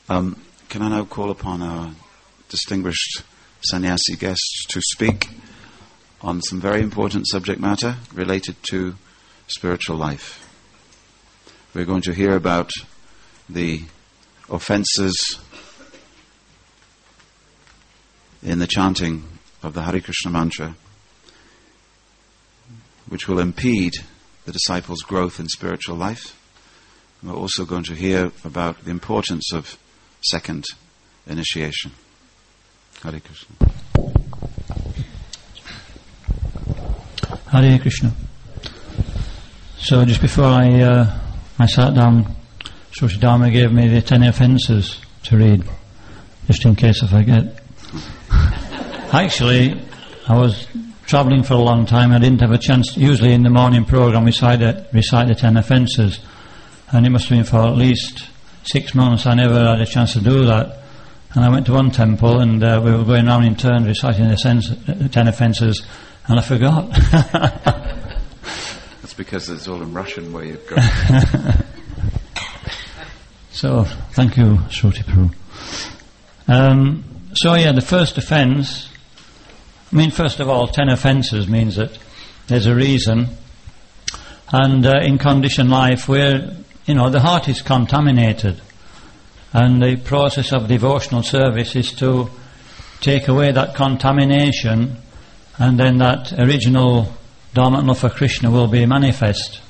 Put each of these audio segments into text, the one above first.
Can I now call upon our distinguished sannyasi guests to speak on some very important subject matter related to spiritual life. We're going to hear about the offences in the chanting of the Hare Krishna mantra, which will impede the disciples' growth in spiritual life. We're also going to hear about the importance of second initiation. Hare Krishna. Hare Krishna. So just before I sat down, Sri Dharma gave me the 10 offences to read, just in case I forget. Actually, I was travelling for a long time. I didn't have a chance. Usually in the morning programme we recite the 10 offences, and it must have been for at least 6 months I never had a chance to do that. And I went to one temple and we were going round in turn reciting the 10 offences, and I forgot. That's because it's all in Russian where you've got. So, thank you, Shruti Prabhu. The first offence, first of all, 10 offences means that there's a reason. And in conditioned life where, the heart is contaminated, and the process of devotional service is to take away that contamination, and then that original dormant love for Krishna will be manifest.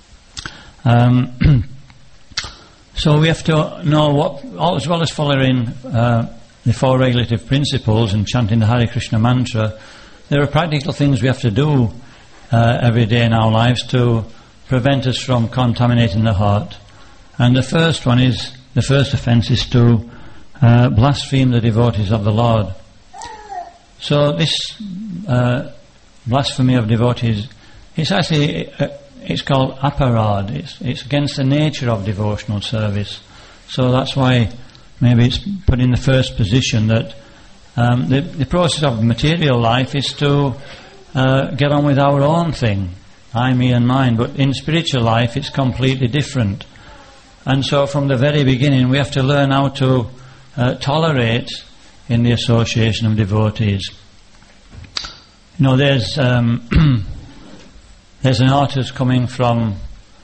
So we have to know what, as well as following the 4 regulative principles and chanting the Hare Krishna mantra, there are practical things we have to do every day in our lives to prevent us from contaminating the heart. And the first offence is to blaspheme the devotees of the Lord. So this blasphemy of devotees, it's actually it's called aparad. It's against the nature of devotional service. So that's why maybe it's put in the first position that the process of material life is to get on with our own thing, I, me and mine. But in spiritual life it's completely different. And so from the very beginning we have to learn how to tolerate in the association of devotees. There's there's an artist coming from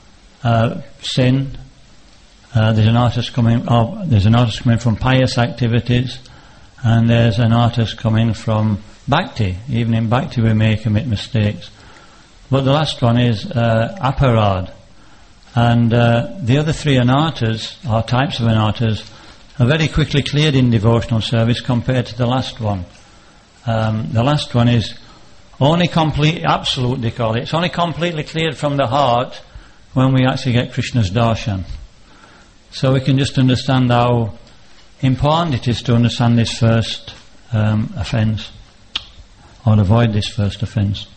sin. There's an artist coming from pious activities, and there's an artist coming from bhakti. Even in bhakti we may commit mistakes. But the last one is aparad. And the other 3 anarthas, or types of anarthas, are very quickly cleared in devotional service compared to the last one. The last one is only absolute, they call it. It's only completely cleared from the heart when we actually get Krishna's darshan. So we can just understand how important it is to understand this first offence, or avoid this first offence.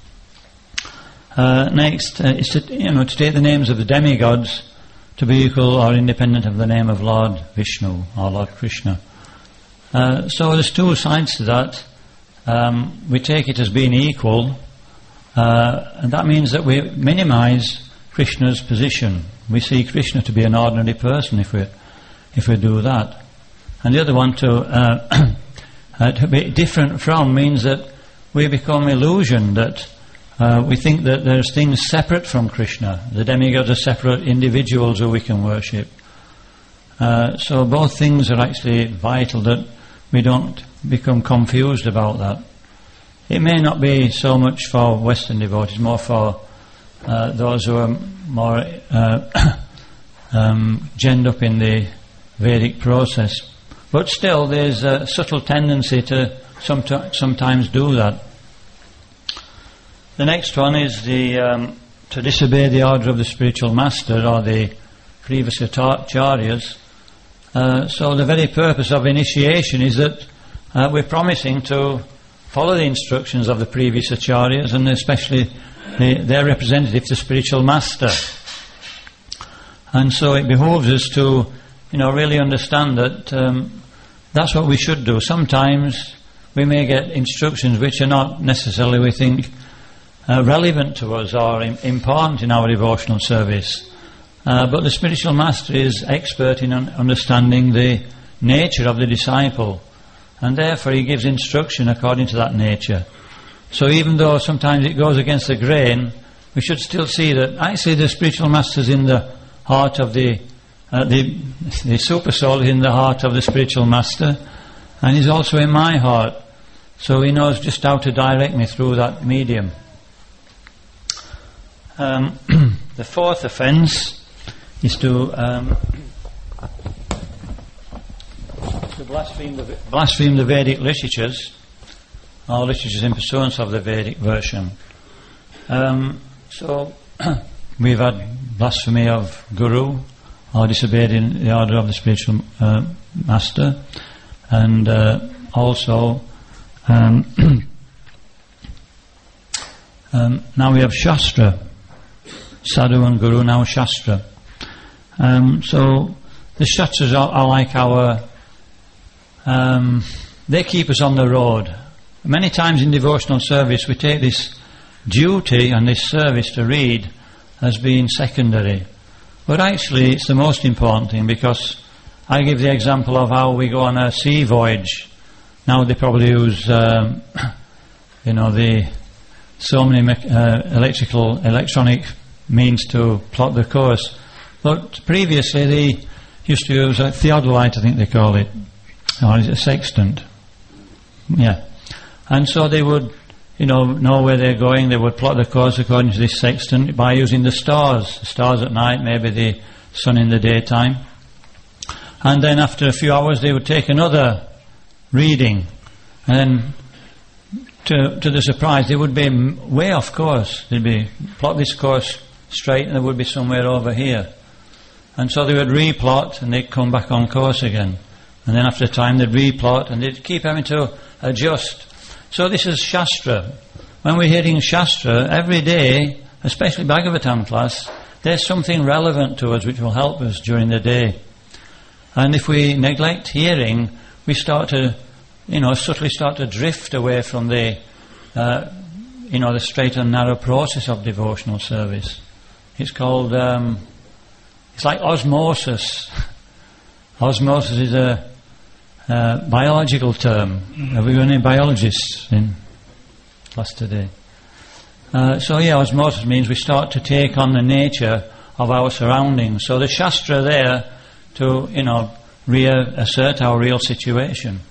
Next is to take the names of the demigods to be equal or independent of the name of Lord Vishnu or Lord Krishna. So there's 2 sides to that. We take it as being equal, and that means that we minimise Krishna's position. We see Krishna to be an ordinary person if we do that. And the other one to be different from means that we become illusioned, that we think that there's things separate from Krishna. The demigods are separate individuals who we can worship. So both things are actually vital, that we don't become confused about that. It may not be so much for Western devotees, more for those who are more genned up in the Vedic process. But still there's a subtle tendency to sometimes do that. The next one is to disobey the order of the spiritual master or the previous acharyas. So the very purpose of initiation is that we're promising to follow the instructions of the previous acharyas, and especially their representative, the spiritual master. And so it behooves us to really understand that that's what we should do. Sometimes we may get instructions which are not necessarily, we think, relevant to us or important in our devotional service. But the spiritual master is expert in understanding the nature of the disciple, and therefore he gives instruction according to that nature. So even though sometimes it goes against the grain, we should still see that actually the spiritual master is in the heart of the super soul is in the heart of the spiritual master, and he's also in my heart. So he knows just how to direct me through that medium. The fourth offence is to blaspheme the Vedic literatures, or literatures in pursuance of the Vedic version. So we've had blasphemy of Guru, or disobeyed in the order of the spiritual master, and also now we have Shastra, Sadhu and Guru, now Shastra. So the Shastras are like our they keep us on the road. Many times in devotional service we take this duty and this service to read as being secondary, but actually it's the most important thing, because I give the example of how we go on a sea voyage. Now they probably use so many electronic means to plot the course, but previously they used to use a theodolite, I think they call it, or is it a sextant? Yeah. And so they would, know where they're going. They would plot the course according to this sextant by using the stars. The stars at night, maybe the sun in the daytime. And then after a few hours they would take another reading. And then, to the surprise, they would be way off course. They'd be, plot this course straight and they would be somewhere over here. And so they would replot and they'd come back on course again. And then after a time they'd replot and they'd keep having to adjust. So this is Shastra. When we're hearing Shastra every day, especially Bhagavatam class, there's something relevant to us which will help us during the day. And if we neglect hearing, we start to, subtly start to drift away from the straight and narrow process of devotional service. It's called, it's like osmosis. Osmosis is a biological term. Have we got any biologists in class today? Osmosis means we start to take on the nature of our surroundings. So the Shastra there to, reassert our real situation.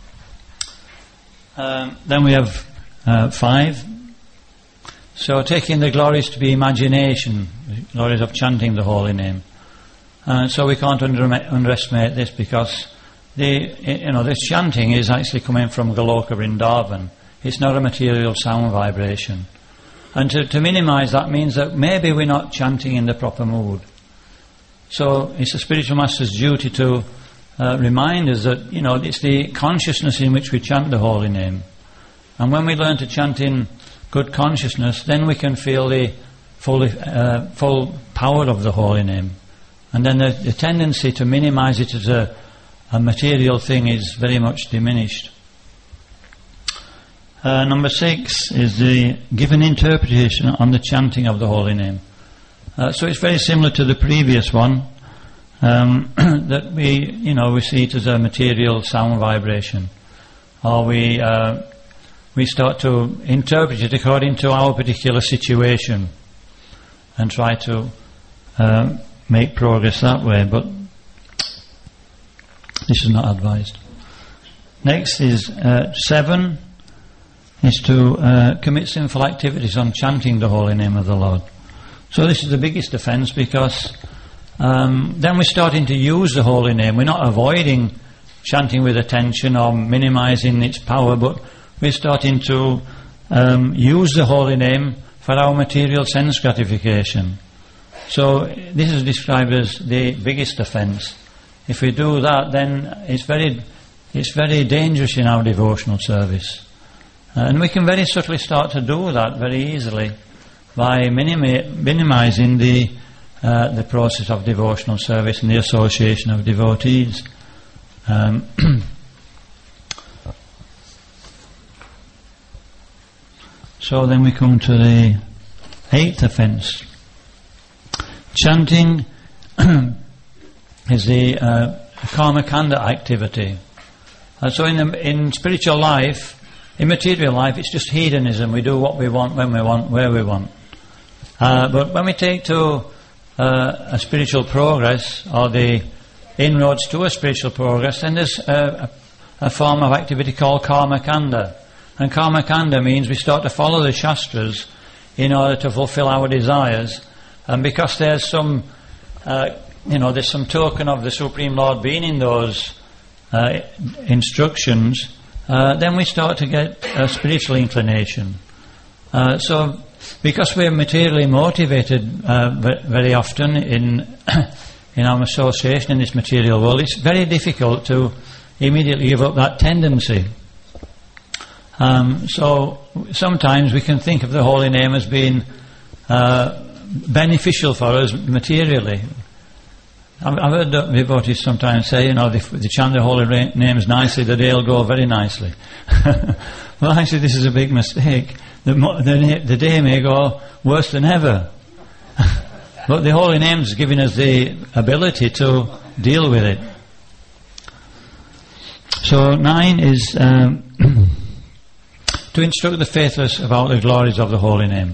Then we have 5. So taking the glories to be imagination, the glories of chanting the holy name. So we can't underestimate this, because this chanting is actually coming from Goloka Vrindavan. It's not a material sound vibration. And to minimize that means that maybe we're not chanting in the proper mood. So it's the spiritual master's duty to remind us that, it's the consciousness in which we chant the holy name. And when we learn to chant in good consciousness, then we can feel the full power of the holy name. And then the tendency to minimize it as a material thing is very much diminished. Number 6 is the given interpretation on the chanting of the holy name. So it's very similar to the previous one, that we see it as a material sound vibration, or we start to interpret it according to our particular situation and try to make progress that way, but this is not advised. Next is 7 is to commit sinful activities on chanting the holy name of the Lord. So this is the biggest offence, because then we're starting to use the holy name. We're not avoiding chanting with attention or minimizing its power, but we're starting to use the holy name for our material sense gratification. So this is described as the biggest offence. If we do that, then it's very dangerous in our devotional service. And we can very subtly start to do that very easily by minimizing the process of devotional service and the association of devotees. So then we come to the 8th offence. Chanting is the karma kanda activity. And so in spiritual life, in material life, it's just hedonism. We do what we want, when we want, where we want. But when we take to a spiritual progress, or the inroads to a spiritual progress, then there's a form of activity called karma kanda. And karma kanda means we start to follow the Shastras in order to fulfill our desires. And because there's some, there's some token of the Supreme Lord being in those instructions, then we start to get a spiritual inclination. So, because we're materially motivated very often in our association in this material world, it's very difficult to immediately give up that tendency. So sometimes we can think of the holy name as being beneficial for us materially. I've heard devotees sometimes say, if they chant the holy names nicely, the day will go very nicely. Well, actually, this is a big mistake. The day may go worse than ever. But the holy name's giving us the ability to deal with it. So 9 is to instruct the faithless about the glories of the holy name.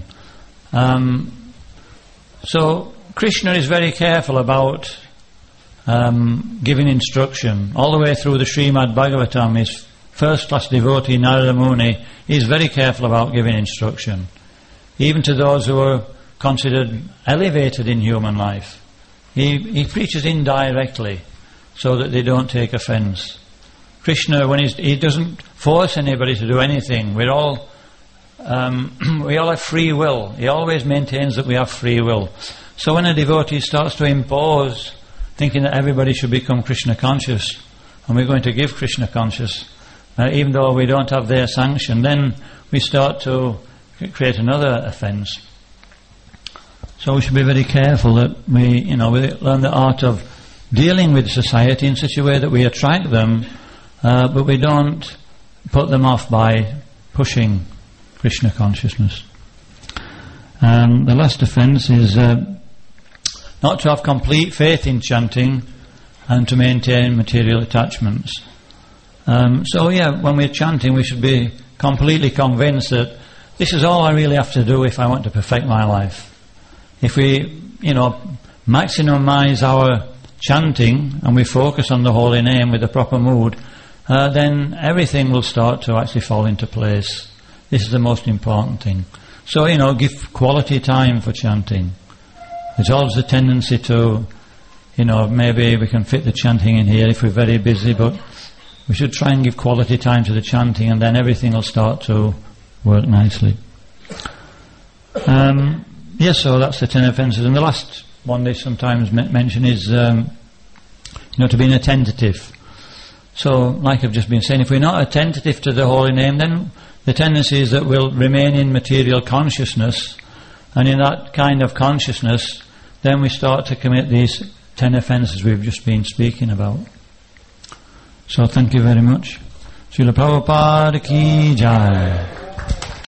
So Krishna is very careful about giving instruction. All the way through the Srimad Bhagavatam, his first-class devotee Narada Muni is very careful about giving instruction, even to those who are considered elevated in human life. He preaches indirectly so that they don't take offence. Krishna, when he doesn't force anybody to do anything, we all have free will. He always maintains that we have free will. So when a devotee starts to impose, thinking that everybody should become Krishna conscious, and we're going to give Krishna conscious, even though we don't have their sanction, then we start to create another offence. So we should be very careful that we learn the art of dealing with society in such a way that we attract them, but we don't put them off by pushing Krishna consciousness. The last offence is not to have complete faith in chanting and to maintain material attachments. When we're chanting, we should be completely convinced that this is all I really have to do if I want to perfect my life. If we, maximize our chanting and we focus on the holy name with the proper mood, then everything will start to actually fall into place. This is the most important thing. So, give quality time for chanting. There's always a tendency to, maybe we can fit the chanting in here if we're very busy, but we should try and give quality time to the chanting, and then everything will start to work nicely. So that's the 10 offences. And the last one they sometimes mention is, to be inattentive. So, like I've just been saying, if we're not attentive to the holy name, then the tendency is that we'll remain in material consciousness, and in that kind of consciousness, then we start to commit these 10 offences we've just been speaking about. So, thank you very much. Srila Prabhupada ki jai.